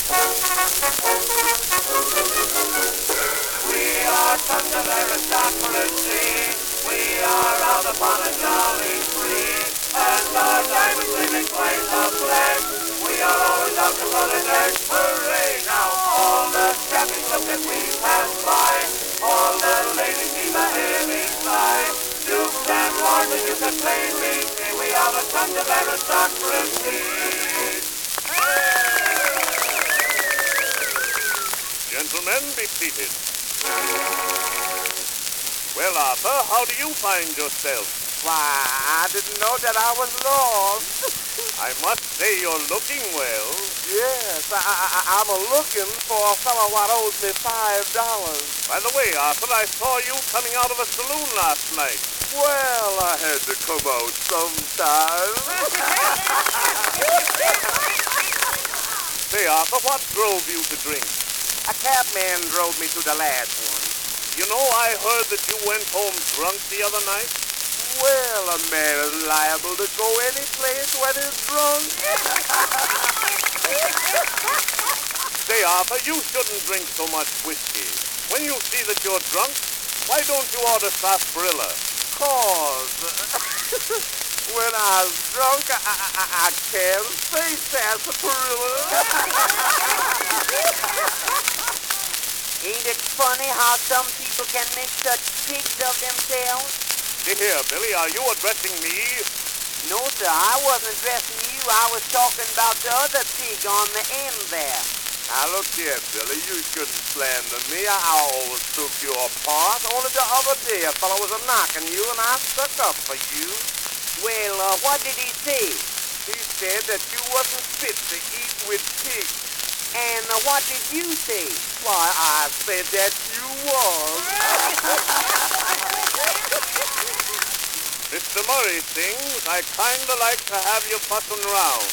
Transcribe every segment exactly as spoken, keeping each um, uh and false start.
We are sons of aristocracy. We are out upon a jolly spree, and our diamond gleaming blaze of flesh. We are always out to run a dash. Hooray! Now all the traffic look that we pass by, all the ladies need a heavy sigh. Dukes and lords, and you can plainly see we are the sons of aristocracy. Gentlemen, be seated. Well, Arthur, how do you find yourself? Why, I didn't know that I was lost. I must say you're looking well. Yes, I, I, I'm a looking for a fellow what owes me five dollars. By the way, Arthur, I saw you coming out of a saloon last night. Well, I had to come out sometime. Say, Arthur, what drove you to drink? A cabman drove me to the last one. You know, I heard that you went home drunk the other night. Well, a man is liable to go any place when he's drunk. Say, Arthur, you shouldn't drink so much whiskey. When you see that you're drunk, why don't you order sarsaparilla? Cause when I was drunk, I, I, I can't say sarsaparilla. Ain't it funny how some people can make such pigs of themselves? See here, Billy, are you addressing me? No, sir, I wasn't addressing you. I was talking about the other pig on the end there. Now, look here, Billy, you shouldn't slander me. I always took your part. Only the other day a fellow was a-knocking you, and I stuck up for you. Well, uh, what did he say? He said that you wasn't fit to eat with pigs. And uh, what did you say? Why, I said that you was. Mister Murray sings, I kinda like to have you fussing round.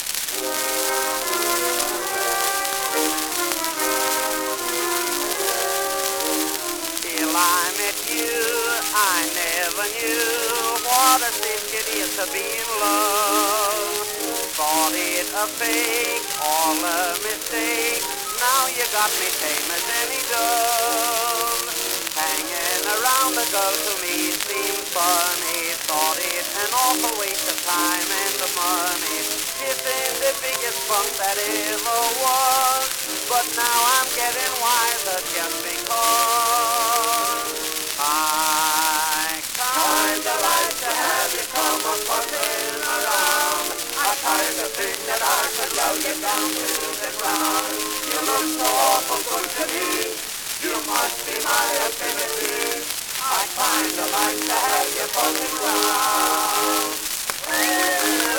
Till I met you, I never knew what a cinch it is to be in love. Thought it a fake, all a mistake. Now you got me tame as any dove. Hanging around a girl to me seemed funny. Thought it an awful waste of time and money. Kissing the biggest bunk that ever was. But now I'm getting wiser just because I kinda like to have you come a fussing around. I kinda think that I could love you down to the ground. You look so awful good to me. You must be my affinity. I kinda like to have you fussing around.